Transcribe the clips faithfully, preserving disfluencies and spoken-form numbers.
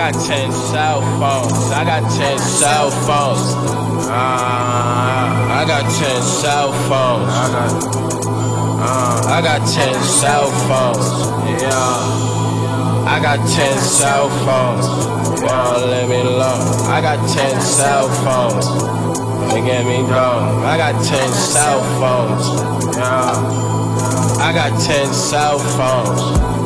got ten cell phones. I got ten cell phones. Uh, I got ten cell phones. I got, uh, I got ten cell phones. Yeah. I got ten cell phones. Won't let me alone. I got ten cell phones. Don't get me wrong. I got ten cell phones. Yeah. I got ten cell phones.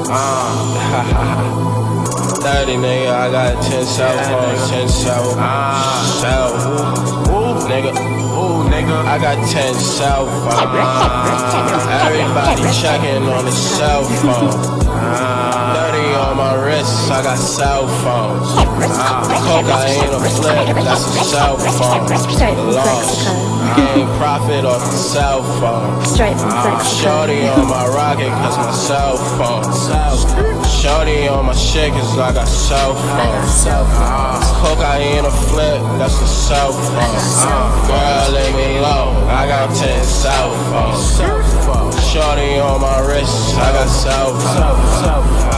Uh. thirty nigga, I got ten cell phones, ten cell, uh, cell, ooh, ooh, nigga, ooh, nigga, I got ten cell phones, uh, everybody checking on the cell phone, uh, thirty on my wrist, I got cell phones, uh, cocaine or flip, that's a cell phone, lost, gain profit off the cell phone, uh, shorty on my rocket cause my cell phone, shorty on my shit cause I got cell phones. uh, Cocaine a flip, that's a cell phone. uh, Girl, leave me alone, I got ten cell phones. Shorty on my wrist, I got cell phones.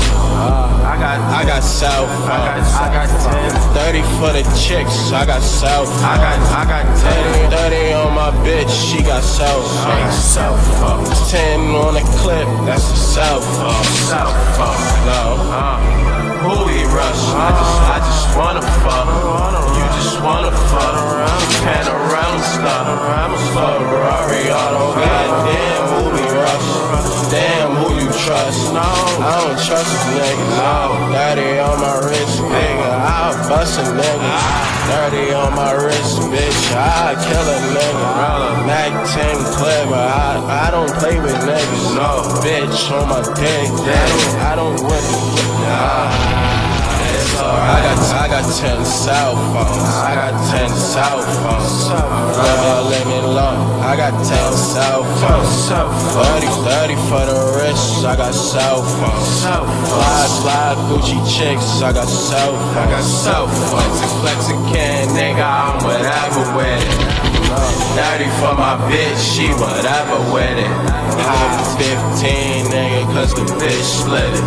I got, I got cell phones. I got ten, thirty for the chicks, I got cell phones. I got, I got ten, thirty on my bitch, she got cell phones. ten on the clip, that's a cell phone. Cell phone. No, uh, who we rush? I just, I just wanna fuck. You just wanna fuck. Panorama stuff. Ferrari auto. Goddamn, who we rush? Damn, who you trust? No, I don't trust this nigga. No, thirty on my wrist, nigga. I'll bust a nigga. thirty on my wrist, bitch. I'll kill a nigga. Mac ten clever. I, I don't play with niggas. No, bitch on my dick. Damn, I don't whip it. Nah. I got, I got ten cell phones. I got ten cell phones. Girl, leave me alone. I got ten cell phones. thirty, thirty for the wrist. I got cell phones. Fly, fly, Gucci chicks. I got cell phones. I got cell phones. Flexing can, nigga. I'm whatever with it. thirty for my bitch. She whatever with it. High fifteen, nigga, cause the bitch split it.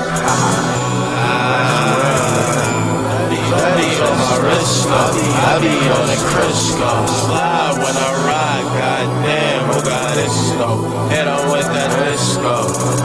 I be on the Crisco. Slide when I ride, goddamn, who got this snow? Hit on with that disco.